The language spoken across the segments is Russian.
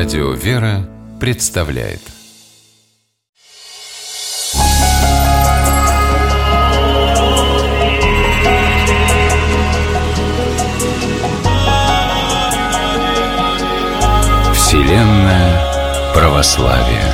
Радио «Вера» представляет. Вселенная православия.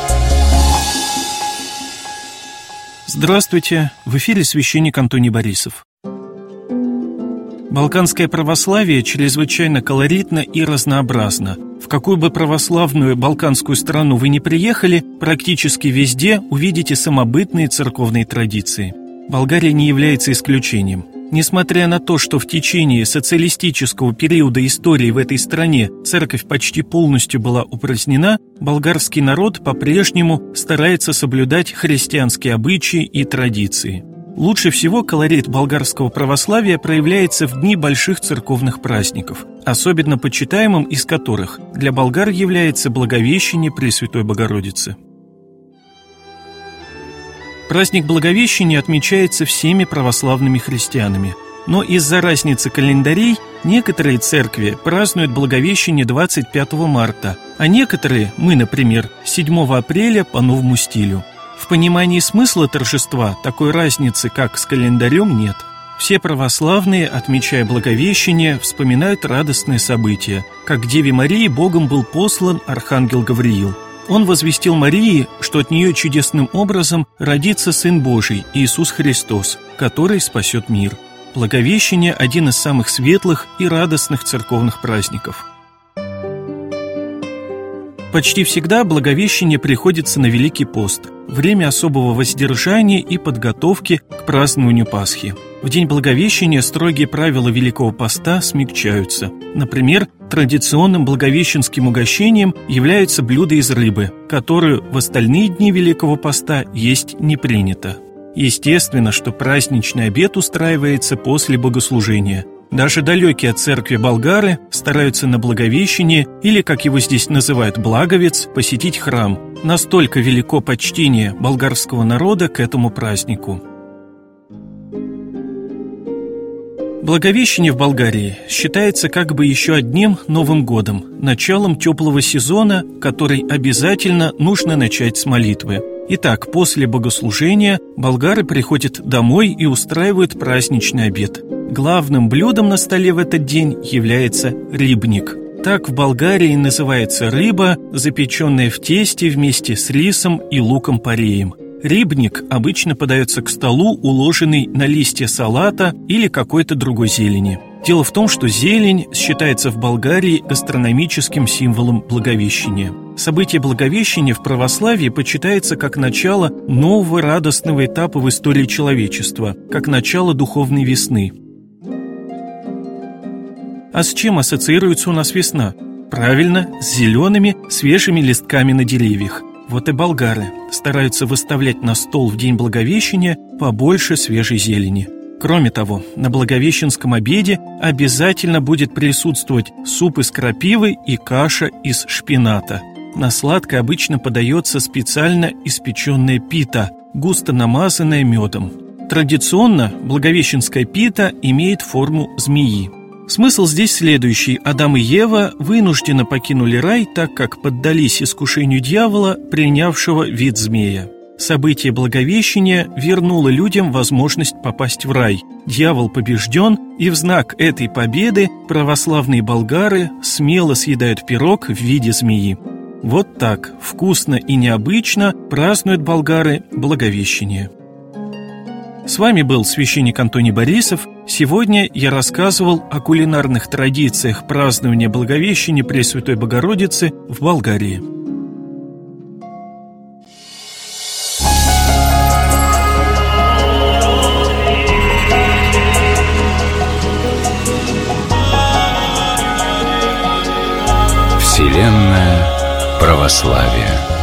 Здравствуйте! В эфире священник Антоний Борисов. Балканское православие чрезвычайно колоритно и разнообразно. В какую бы православную балканскую страну вы ни приехали, практически везде увидите самобытные церковные традиции. Болгария не является исключением. Несмотря на то, что в течение социалистического периода истории в этой стране церковь почти полностью была упразднена, болгарский народ по-прежнему старается соблюдать христианские обычаи и традиции. Лучше всего колорит болгарского православия проявляется в дни больших церковных праздников, особенно почитаемым из которых для болгар является Благовещение Пресвятой Богородицы. Праздник Благовещения отмечается всеми православными христианами, но из-за разницы календарей некоторые церкви празднуют Благовещение 25 марта, а некоторые, мы, например, 7 апреля по новому стилю. В понимании смысла торжества такой разницы, как с календарем, нет. Все православные, отмечая Благовещение, вспоминают радостное событие, как к Деве Марии Богом был послан архангел Гавриил. Он возвестил Марии, что от нее чудесным образом родится Сын Божий, Иисус Христос, который спасет мир. Благовещение – один из самых светлых и радостных церковных праздников. Почти всегда Благовещение приходится на Великий пост, время особого воздержания и подготовки к празднованию Пасхи. В день Благовещения строгие правила Великого поста смягчаются. Например, традиционным благовещенским угощением являются блюда из рыбы, которую в остальные дни Великого поста есть не принято. Естественно, что праздничный обед устраивается после богослужения. Даже далекие от церкви болгары стараются на Благовещение, или, как его здесь называют, Благовец, посетить храм. Настолько велико почтение болгарского народа к этому празднику. Благовещение в Болгарии считается как бы еще одним Новым годом, началом теплого сезона, который обязательно нужно начать с молитвы. Итак, после богослужения болгары приходят домой и устраивают праздничный обед. Главным блюдом на столе в этот день является рибник. Так в Болгарии называется рыба, запеченная в тесте вместе с рисом и луком-пореем. Рибник обычно подается к столу, уложенный на листья салата или какой-то другой зелени. Дело в том, что зелень считается в Болгарии гастрономическим символом Благовещения. Событие Благовещения в православии почитается как начало нового радостного этапа в истории человечества, как начало духовной весны. А с чем ассоциируется у нас весна? Правильно, с зелеными, свежими листками на деревьях. Вот и болгары стараются выставлять на стол в день Благовещения побольше свежей зелени. Кроме того, на благовещенском обеде обязательно будет присутствовать суп из крапивы и каша из шпината. На сладкое обычно подается специально испеченная пита, густо намазанная медом. Традиционно благовещенская пита имеет форму змеи. Смысл здесь следующий. Адам и Ева вынужденно покинули рай, так как поддались искушению дьявола, принявшего вид змея. Событие Благовещения вернуло людям возможность попасть в рай. Дьявол побежден, и в знак этой победы православные болгары смело съедают пирог в виде змеи. Вот так, вкусно и необычно празднуют болгары Благовещение. С вами был священник Антоний Борисов. Сегодня я рассказывал о кулинарных традициях празднования Благовещения Пресвятой Богородицы в Болгарии. Вселенная православия.